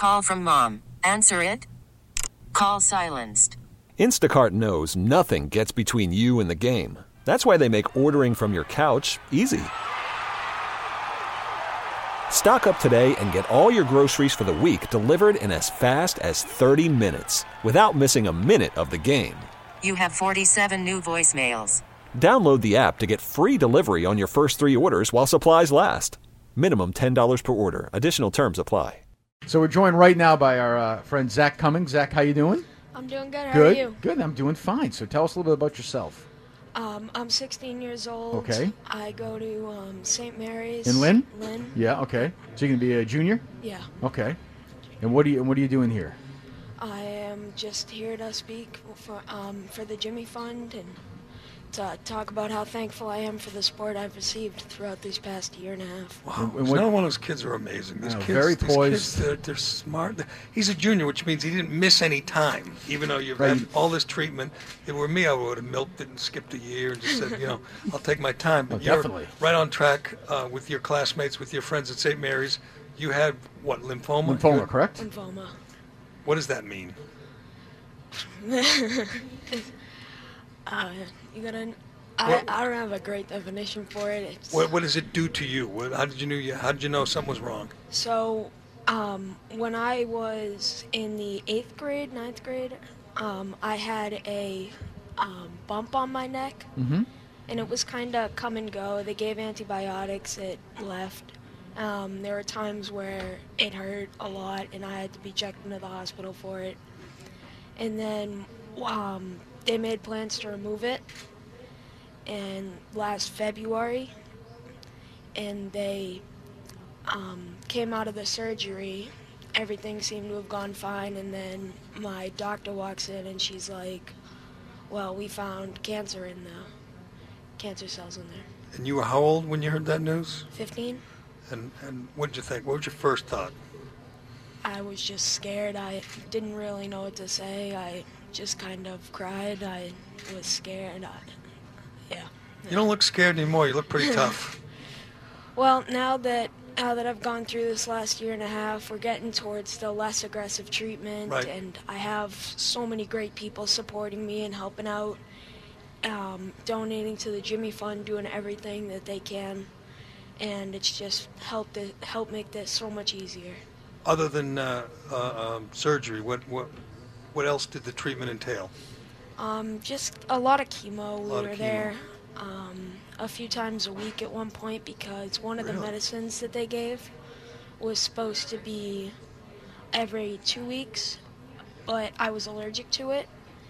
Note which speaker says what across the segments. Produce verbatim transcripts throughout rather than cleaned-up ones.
Speaker 1: Call from mom. Answer it. Call silenced.
Speaker 2: Instacart knows nothing gets between you and the game. That's why they make ordering from your couch easy. Stock up today and get all your groceries for the week delivered in as fast as thirty minutes without missing a minute of the game.
Speaker 1: You have forty-seven new voicemails.
Speaker 2: Download the app to get free delivery on your first three orders while supplies last. Minimum ten dollars per order. Additional terms apply.
Speaker 3: So we're joined right now by our uh, friend Zach Cummings. Zach, how you doing?
Speaker 4: I'm doing good. How
Speaker 3: Good.
Speaker 4: are you?
Speaker 3: Good. I'm doing fine. So tell us a little bit about yourself.
Speaker 4: Um, I'm sixteen years old.
Speaker 3: Okay.
Speaker 4: I go to um, Saint Mary's.
Speaker 3: In Lynn?
Speaker 4: Lynn.
Speaker 3: Yeah. Okay. So you're gonna be a junior?
Speaker 4: Yeah.
Speaker 3: Okay. And what do you and what are you doing here?
Speaker 4: I am just here to speak for um, for the Jimmy Fund and to talk about how thankful I am for the support I've received throughout these past year and a half.
Speaker 5: Wow.
Speaker 3: And- and what-
Speaker 5: Another one of those kids are amazing. These
Speaker 3: No,
Speaker 5: kids,
Speaker 3: very
Speaker 5: these
Speaker 3: poised.
Speaker 5: Kids, they're, they're smart. He's a junior, which means he didn't miss any time, even though you've
Speaker 3: Right.
Speaker 5: had all this treatment. If it were me, I would have milked it and skipped a year and just said, you know, I'll take my time. But
Speaker 3: Oh,
Speaker 5: you're
Speaker 3: definitely.
Speaker 5: right on track uh, with your classmates, with your friends at Saint Mary's. You had, what, lymphoma?
Speaker 3: Lymphoma,
Speaker 5: You-
Speaker 3: correct?
Speaker 4: Lymphoma.
Speaker 5: What does that mean?
Speaker 4: uh, you gotta. I, I don't have a great definition for it. It's,
Speaker 5: What, what does it do to you? What, how did you know? You, how did you know something was wrong?
Speaker 4: So, um, when I was in the eighth grade, ninth grade, um, I had a um, bump on my neck,
Speaker 3: Mm-hmm.
Speaker 4: and it was kind of come and go. They gave antibiotics, it left. Um, there were times where it hurt a lot, and I had to be checked into the hospital for it. And then um, they made plans to remove it in last February, and they um, came out of the surgery. Everything seemed to have gone fine, and then my doctor walks in and she's like, well, we found cancer in the cancer cells in there.
Speaker 5: And you were how old when you heard that news?
Speaker 4: fifteen.
Speaker 5: And and what did you think? What was your first thought?
Speaker 4: I was just scared. I didn't really know what to say. I just kind of cried. I was scared. I, yeah.
Speaker 5: You don't look scared anymore. You look pretty tough.
Speaker 4: Well, now that now that I've gone through this last year and a half, we're getting towards the less aggressive treatment,
Speaker 5: Right.
Speaker 4: and I have so many great people supporting me and helping out, um, donating to the Jimmy Fund, doing everything that they can, and it's just helped it, helped make this so much easier.
Speaker 5: Other than uh, uh, um, surgery, what what what else did the treatment entail?
Speaker 4: Um, just a lot of chemo. We
Speaker 5: lot of
Speaker 4: were
Speaker 5: chemo.
Speaker 4: there um, a few times a week at one point because one of the
Speaker 5: Really?
Speaker 4: medicines that they gave was supposed to be every two weeks, but I was allergic to it.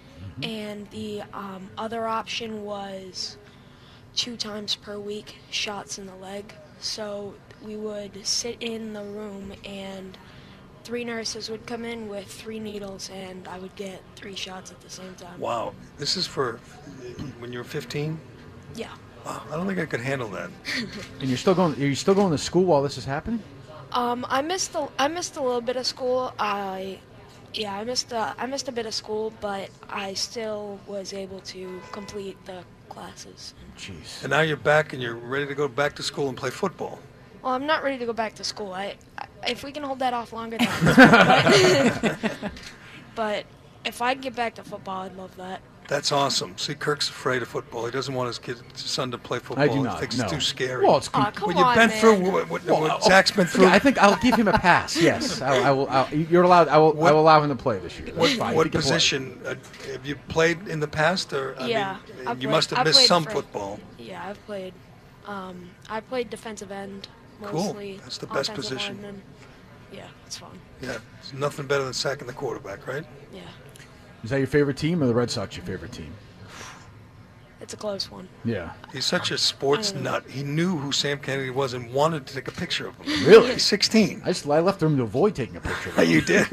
Speaker 4: And the um, other option was two times per week, shots in the leg. So we would sit in the room and three nurses would come in with three needles, and I would get three shots at the same time.
Speaker 5: Wow, this is for when you were fifteen.
Speaker 4: Yeah.
Speaker 5: Wow, I don't think I could handle that.
Speaker 3: And you're still going? Are you still going to school while this is happening?
Speaker 4: Um, I missed a, I missed a little bit of school. I, yeah, I missed a, I missed a bit of school, but I still was able to complete the classes.
Speaker 3: Jeez.
Speaker 5: And now you're back and you're ready to go back to school and play football.
Speaker 4: Well, I'm not ready to go back to school. I, I if we can hold that off longer, then. but, but if I get back to football, I'd love that.
Speaker 5: That's awesome. See, Kirk's afraid of football. He doesn't want his kid, his son to play football.
Speaker 3: I do
Speaker 5: He
Speaker 3: not.
Speaker 5: thinks
Speaker 3: no.
Speaker 5: it's too scary.
Speaker 3: Well, it's
Speaker 4: Aw,
Speaker 3: com-
Speaker 4: come
Speaker 5: Well, you've
Speaker 4: on,
Speaker 5: been
Speaker 4: man.
Speaker 5: through what, what,
Speaker 3: Well,
Speaker 5: what
Speaker 3: oh,
Speaker 5: Zach's been through.
Speaker 3: Yeah, I think I'll give him a pass. Yes, I, I will. I'll, you're allowed. I will. I
Speaker 5: What-
Speaker 3: will allow him to play this year. That's
Speaker 5: What,
Speaker 3: fine.
Speaker 5: what
Speaker 3: He can play.
Speaker 5: position uh, have you played in the past? Or I
Speaker 4: Yeah,
Speaker 5: mean,
Speaker 4: I've
Speaker 5: you
Speaker 4: played-
Speaker 5: must have
Speaker 4: I've
Speaker 5: missed
Speaker 4: played
Speaker 5: some
Speaker 4: for-
Speaker 5: football.
Speaker 4: Yeah, I've played. Um, I played defensive end
Speaker 5: Cool.
Speaker 4: mostly.
Speaker 5: That's the best
Speaker 4: offensive
Speaker 5: position.
Speaker 4: lineman. Yeah, it's fun.
Speaker 5: Yeah, it's nothing better than sacking the quarterback, right?
Speaker 4: Yeah,
Speaker 3: Is that your favorite team, or the Red Sox your favorite team?
Speaker 4: it's a close one.
Speaker 3: Yeah.
Speaker 5: He's such a sports
Speaker 4: I know.
Speaker 5: nut. He knew who Sam Kennedy was and wanted to take a picture of him.
Speaker 3: Really?
Speaker 5: He's sixteen.
Speaker 3: I just I left the room to avoid taking a picture. Of him.
Speaker 5: You did.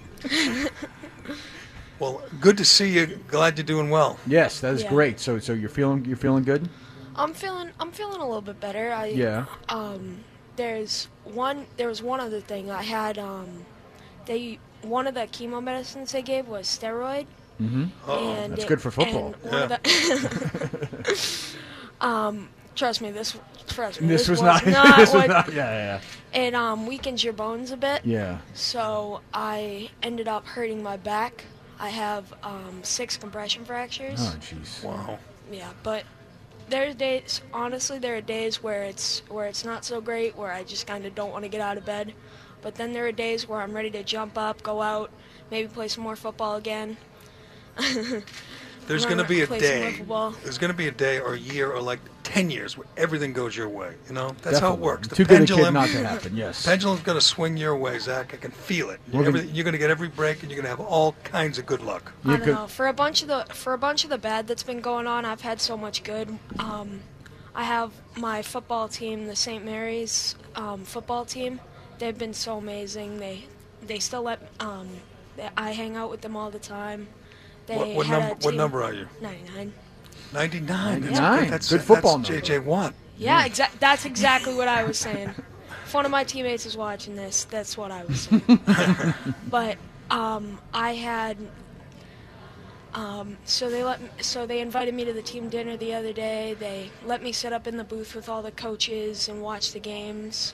Speaker 5: Well, good to see you. Glad you're doing well.
Speaker 3: Yes, that is
Speaker 4: Yeah.
Speaker 3: great. So so you're feeling you're feeling good?
Speaker 4: I'm feeling I'm feeling a little bit better. I
Speaker 3: Yeah.
Speaker 4: Um, there's one there was one other thing. I had um, they one of the chemo medicines they gave was steroid.
Speaker 3: Mm-hmm.
Speaker 5: Uh-oh.
Speaker 4: And
Speaker 3: That's
Speaker 4: it-
Speaker 3: good for football.
Speaker 4: and one of the um, trust me, this trust me,
Speaker 3: This,
Speaker 4: this
Speaker 3: was,
Speaker 4: was
Speaker 3: not.
Speaker 4: not
Speaker 3: this was
Speaker 4: what
Speaker 3: not. Yeah,
Speaker 4: it um weakens your bones a bit.
Speaker 3: yeah, yeah.
Speaker 4: So I ended up hurting my back. I have um, six compression fractures.
Speaker 3: Oh, jeez.
Speaker 5: Wow.
Speaker 4: Yeah, but there's days. Honestly, there are days where it's where it's not so great, where I just kind of don't want to get out of bed. But then there are days where I'm ready to jump up, go out, maybe play some more football again.
Speaker 5: There's
Speaker 4: Learn-
Speaker 5: going to be a
Speaker 4: play some more
Speaker 5: day.
Speaker 4: football.
Speaker 5: There's going to be a day or a year or like ten years where everything goes your way. You know, that's how it
Speaker 3: Definitely.
Speaker 5: works. The
Speaker 3: Too good a
Speaker 5: pendulum,
Speaker 3: kid not to happen. Yes.
Speaker 5: pendulum's going to swing your way, Zach. I can feel it.
Speaker 3: Well,
Speaker 5: Every-
Speaker 3: then-
Speaker 5: you're going to get every break, and you're going to have all kinds of good luck.
Speaker 4: I
Speaker 3: You
Speaker 4: don't
Speaker 3: could-
Speaker 4: know. For a bunch of the for a bunch of the bad that's been going on, I've had so much good. Um, I have my football team, the Saint Mary's um, football team. They've been so amazing. They they still let um, they, I hang out with them all the time. They
Speaker 5: What, what
Speaker 4: had a
Speaker 5: number? What
Speaker 4: team-
Speaker 5: number are you?
Speaker 4: ninety-nine.
Speaker 5: ninety-nine. That's
Speaker 3: ninety-nine.
Speaker 5: good. That's,
Speaker 3: Good football
Speaker 5: That's
Speaker 3: number.
Speaker 5: J J Watt.
Speaker 4: Yeah, exa- that's exactly what I was saying. If one of my teammates is watching this, that's what I was saying. But um, I had, um, so they let, me, so they invited me to the team dinner the other day. They let me sit up in the booth with all the coaches and watch the games,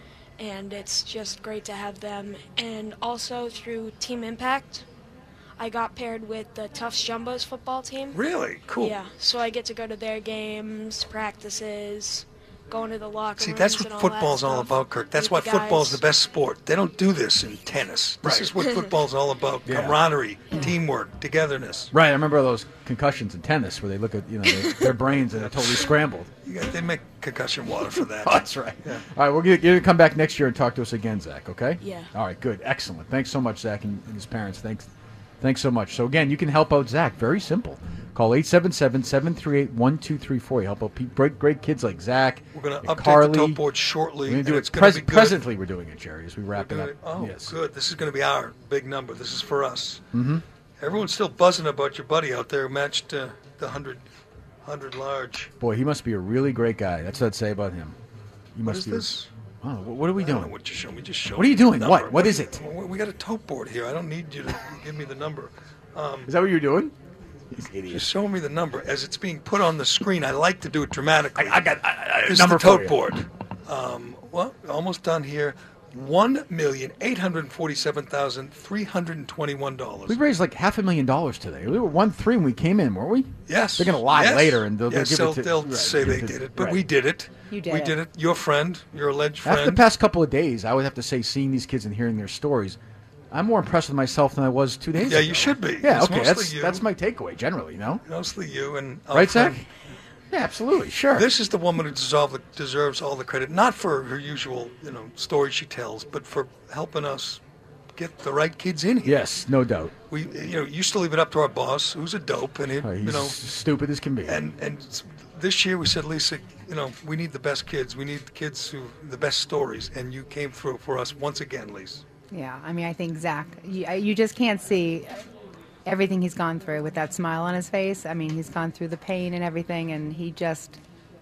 Speaker 4: and it's just great to have them. And also through Team Impact, I got paired with the Tufts Jumbos football team.
Speaker 5: Really? Cool.
Speaker 4: Yeah, so I get to go to their games, practices, going to the locker
Speaker 5: See,
Speaker 4: rooms
Speaker 5: that's
Speaker 4: and
Speaker 5: what
Speaker 4: all
Speaker 5: football's
Speaker 4: that
Speaker 5: all
Speaker 4: stuff,
Speaker 5: about, Kirk. That's why
Speaker 4: meet the
Speaker 5: football's the
Speaker 4: guys.
Speaker 5: best sport. They don't do this in tennis. This
Speaker 3: Right.
Speaker 5: is what football's all about:
Speaker 3: Yeah.
Speaker 5: camaraderie, teamwork, togetherness.
Speaker 3: Right. I remember those concussions in tennis where they look at you know their, their brains and they're totally scrambled.
Speaker 5: You got, they make concussion water for that.
Speaker 3: Oh, that's right. All right, we're going to come back next year and talk to us again, Zach, okay?
Speaker 4: Yeah.
Speaker 3: All right, good. Excellent. Thanks so much, Zach, and, and his parents. Thanks Thanks so much. So, again, you can help out Zach. Very simple. Call eight seven seven, seven three eight, one two three four. You help out pe- great, great kids like Zach.
Speaker 5: We're going
Speaker 3: and
Speaker 5: to update
Speaker 3: Carly.
Speaker 5: the tote board shortly.
Speaker 3: We're going to
Speaker 5: and
Speaker 3: do
Speaker 5: it's
Speaker 3: it
Speaker 5: going
Speaker 3: pres-
Speaker 5: to be good.
Speaker 3: presently. We're doing it, Jerry, as we wrap
Speaker 5: We're
Speaker 3: it
Speaker 5: gonna-
Speaker 3: up.
Speaker 5: Oh,
Speaker 3: yes.
Speaker 5: good. This is going to be our big number. This is for us. Mm-hmm. Everyone's still buzzing about your buddy out there who matched uh, the one hundred, one hundred large.
Speaker 3: Boy, he must be a really great guy. That's what I'd say about him. He
Speaker 5: What
Speaker 3: must
Speaker 5: is
Speaker 3: be.
Speaker 5: this?
Speaker 3: Oh, what what are we
Speaker 5: I don't know
Speaker 3: doing?
Speaker 5: what you show me. Just show
Speaker 3: What
Speaker 5: me
Speaker 3: are you
Speaker 5: the
Speaker 3: doing?
Speaker 5: number.
Speaker 3: What? What is it?
Speaker 5: Well, we got a tote board here. I don't need you to give me the number.
Speaker 3: Is that what you're doing? He's idiot.
Speaker 5: Just show me the number as it's being put on the screen. I like to do it dramatically.
Speaker 3: I got I, I,
Speaker 5: This is
Speaker 3: number
Speaker 5: the tote
Speaker 3: for you.
Speaker 5: board. Um, well, almost done here. One million eight hundred forty-seven thousand three hundred twenty-one dollars.
Speaker 3: We raised like half a million dollars today. We were one three when we came in, weren't we?
Speaker 5: Yes.
Speaker 3: They're going to lie
Speaker 5: Yes.
Speaker 3: later and they'll,
Speaker 5: yes,
Speaker 3: they'll give
Speaker 5: they'll,
Speaker 3: it to.
Speaker 5: they'll
Speaker 3: right,
Speaker 5: say
Speaker 3: give
Speaker 5: they
Speaker 3: it to-
Speaker 5: did it, but
Speaker 3: right.
Speaker 5: we did it.
Speaker 6: You did
Speaker 5: We
Speaker 6: it.
Speaker 5: did it. Your friend, your alleged friend.
Speaker 3: After the past couple of days, I would have to say, seeing these kids and hearing their stories, I'm more impressed with myself than I was two days
Speaker 5: yeah,
Speaker 3: ago.
Speaker 5: you should be.
Speaker 3: Yeah,
Speaker 5: It's
Speaker 3: okay,
Speaker 5: mostly
Speaker 3: that's
Speaker 5: you.
Speaker 3: that's my takeaway generally, you know?
Speaker 5: Mostly you and our
Speaker 3: Right, Zach?
Speaker 5: friend.
Speaker 3: Yeah, absolutely, sure.
Speaker 5: This is the woman who deserve the, deserves all the credit, not for her usual, you know, stories she tells, but for helping us get the right kids in here.
Speaker 3: Yes, no doubt.
Speaker 5: We, you know, used to leave it up to our boss, who's a dope, and he,
Speaker 3: Uh, he's
Speaker 5: you know,
Speaker 3: stupid as can be.
Speaker 5: and and this year we said, Lisa, you know, we need the best kids. We need the kids who the best stories, and you came through for us once again, Lisa.
Speaker 6: Yeah, I mean, I think Zach, you, you just can't see everything he's gone through with that smile on his face. I mean, he's gone through the pain and everything, and he just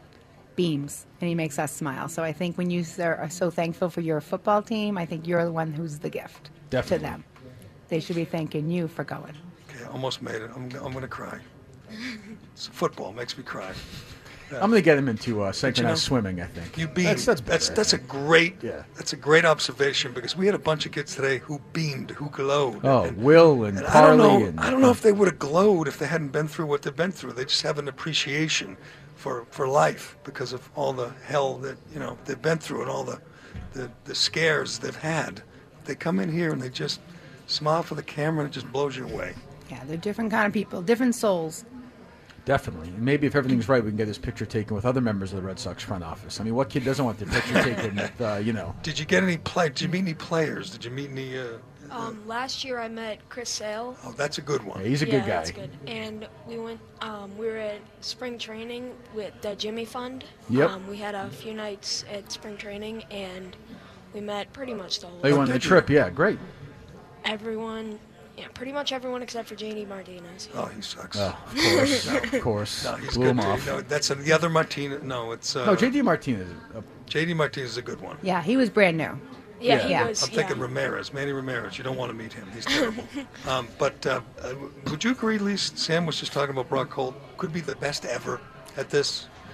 Speaker 6: beams and he makes us smile. So I think when you are so thankful for your football team, I think you're the one who's the gift
Speaker 3: Definitely.
Speaker 6: to them. They should be thanking you for going.
Speaker 5: Okay, I almost made it. I'm I'm gonna cry. It's football makes me cry.
Speaker 3: I'm going to get him into uh, synchronized
Speaker 5: know,
Speaker 3: swimming, I think.
Speaker 5: You beamed.
Speaker 3: That's, that's,
Speaker 5: that's
Speaker 3: better, I
Speaker 5: that's a
Speaker 3: think.
Speaker 5: great
Speaker 3: Yeah.
Speaker 5: that's a great observation because we had a bunch of kids today who beamed, who glowed.
Speaker 3: Oh,
Speaker 5: and,
Speaker 3: Will and
Speaker 5: and I don't
Speaker 3: Carly.
Speaker 5: know.
Speaker 3: and,
Speaker 5: I don't know if they would have glowed if they hadn't been through what they've been through. They just have an appreciation for, for life because of all the hell that you know they've been through and all the, the the scares they've had. They come in here and they just smile for the camera and it just blows you away.
Speaker 6: Yeah, they're different kind of people, different souls.
Speaker 3: Definitely. And maybe if everything's right, we can get his picture taken with other members of the Red Sox front office. I mean, what kid doesn't want their picture taken with, uh, you know?
Speaker 5: Did you get any play? Did you meet any players? Did you meet any? Uh,
Speaker 4: Um, last year I met Chris Sale.
Speaker 5: oh, that's a good one.
Speaker 3: Yeah, he's a
Speaker 4: yeah,
Speaker 3: good guy.
Speaker 4: that's good. And we went. Um, we were at spring training with the Jimmy Fund.
Speaker 3: Yep.
Speaker 4: Um, we had a few nights at spring training, and we met pretty much the whole.
Speaker 3: Oh, you went on the
Speaker 5: did you?
Speaker 3: trip? Yeah, great.
Speaker 4: Everyone. Yeah, pretty much everyone except for J D Martinez.
Speaker 5: Oh, he sucks.
Speaker 3: Oh, of course. of course.
Speaker 5: No, he's
Speaker 3: Blew
Speaker 5: good.
Speaker 3: him
Speaker 5: Too.
Speaker 3: off.
Speaker 5: No, that's a, the other Martinez. No, it's uh,
Speaker 3: No, J D Martinez. Uh,
Speaker 5: J D Martinez is a good one.
Speaker 6: Yeah, he was brand new.
Speaker 4: Yeah,
Speaker 3: Yeah.
Speaker 4: he
Speaker 6: Yeah.
Speaker 4: was.
Speaker 5: I'm thinking
Speaker 4: yeah.
Speaker 5: Ramirez, Manny Ramirez. You don't want to meet him. He's terrible. um, but uh, uh, would you agree, Lise? Sam was just talking about Brock Holt. Could be the best ever at this.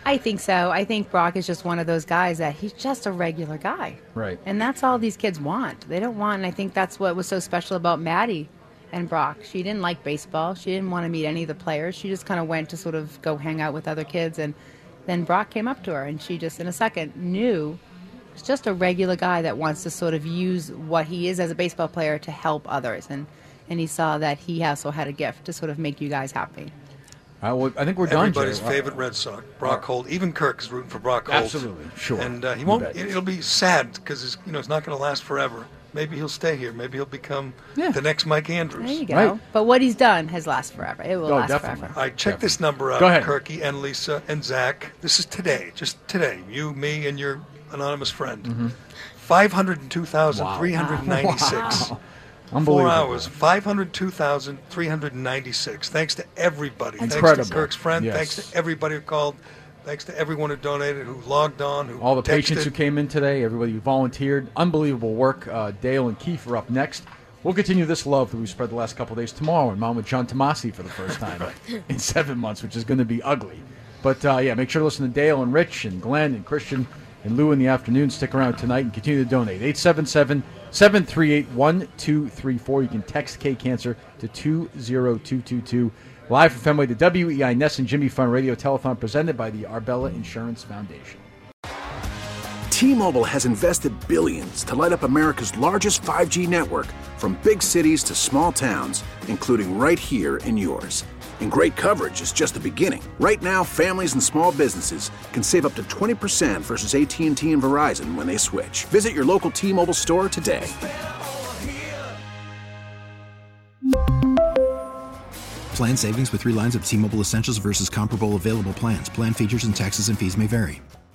Speaker 6: I think so. I think Brock is just one of those guys that he's just a regular guy.
Speaker 3: Right.
Speaker 6: And that's all these kids want. They don't want, and I think that's what was so special about Maddie and Brock. She didn't like baseball. She didn't want to meet any of the players. She just kind of went to sort of go hang out with other kids. And then Brock came up to her, and she just, in a second, knew he's just a regular guy that wants to sort of use what he is as a baseball player to help others. And, and he saw that he also had a gift to sort of make you guys happy.
Speaker 3: Uh, well, I think we're done.
Speaker 5: Everybody's
Speaker 3: Jerry.
Speaker 5: favorite Red Sox, Brock Holt. Even Kirk is rooting for Brock Holt.
Speaker 3: Absolutely, sure.
Speaker 5: And uh, he
Speaker 3: You
Speaker 5: won't.
Speaker 3: bet.
Speaker 5: It'll be sad because you know it's not going to last forever. Maybe he'll stay here. Maybe he'll become
Speaker 3: Yeah.
Speaker 5: the next Mike Andrews.
Speaker 6: There you go.
Speaker 3: Right.
Speaker 6: But what he's done has lasted forever. It will
Speaker 3: Oh,
Speaker 6: last
Speaker 3: definitely.
Speaker 6: forever.
Speaker 5: All right, check this number out,
Speaker 3: Go ahead.
Speaker 5: Kirky and Lisa and Zach. This is today, just today. You, me, and your anonymous friend.
Speaker 3: Mm-hmm.
Speaker 5: five hundred two thousand three hundred ninety-six.
Speaker 3: Wow. Unbelievable.
Speaker 5: Four hours, five hundred two thousand three hundred ninety-six. Thanks to everybody. Thanks
Speaker 3: Incredible.
Speaker 5: to Kirk's friend.
Speaker 3: Yes.
Speaker 5: Thanks to everybody who called. Thanks to everyone who donated, who logged on, who
Speaker 3: All the
Speaker 5: texted.
Speaker 3: patients who came in today, everybody who volunteered. Unbelievable work. Uh, Dale and Keith are up next. We'll continue this love that we've spread the last couple of days tomorrow and Mom with John Tomasi for the first time in seven months, which is going to be ugly. But, uh, yeah, make sure to listen to Dale and Rich and Glenn and Christian and Lou in the afternoon. Stick around tonight and continue to donate. eight seven seven, seven three eight, one two three four. You can text K-Cancer to two zero two two two. Live from Fenway, the W E I Ness and Jimmy Fun Radio Telethon presented by the Arbella Insurance Foundation.
Speaker 7: T-Mobile has invested billions to light up America's largest five G network, from big cities to small towns, including right here in yours. And great coverage is just the beginning. Right now, families and small businesses can save up to twenty percent versus A T and T and Verizon when they switch. Visit your local T-Mobile store today.
Speaker 8: Plan savings with three lines of T-Mobile Essentials versus comparable available plans. Plan features and taxes and fees may vary.